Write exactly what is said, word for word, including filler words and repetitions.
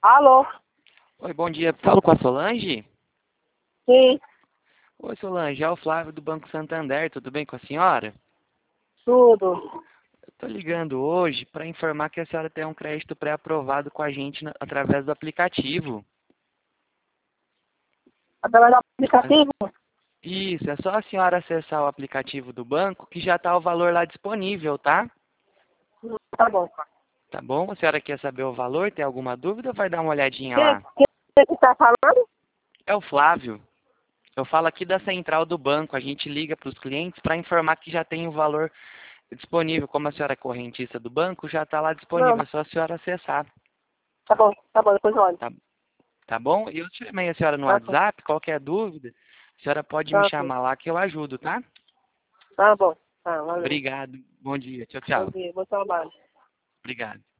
Alô? Oi, bom dia. Falo com a Solange? Sim, Oi, Solange. É o Flávio do Banco Santander. Tudo bem com a senhora? tudo. Eu tô ligando hoje para informar que a senhora tem um crédito pré-aprovado com a gente na- através do aplicativo. Através do É- aplicativo? Isso, é só a senhora acessar o aplicativo do banco que já está o valor lá disponível, tá? Tá bom. Tá bom? A senhora quer saber o valor? Tem alguma dúvida ou vai dar uma olhadinha Quem, lá? quem que tá falando? É o Flávio. Eu falo aqui da central do banco. A gente liga para os clientes para informar que já tem o valor disponível. Como a senhora é correntista do banco, já está lá Não, disponível. É só a senhora acessar. tá bom, tá bom, depois eu olho. Tá, tá bom? E eu chamei a senhora no Tá bom, WhatsApp. Qualquer dúvida, a senhora pode me tá bom, chamar lá que eu ajudo, tá? tá bom. Tá, valeu. Obrigado. Bom dia. Tchau, Bom tchau. dia, bom trabalho. Obrigado.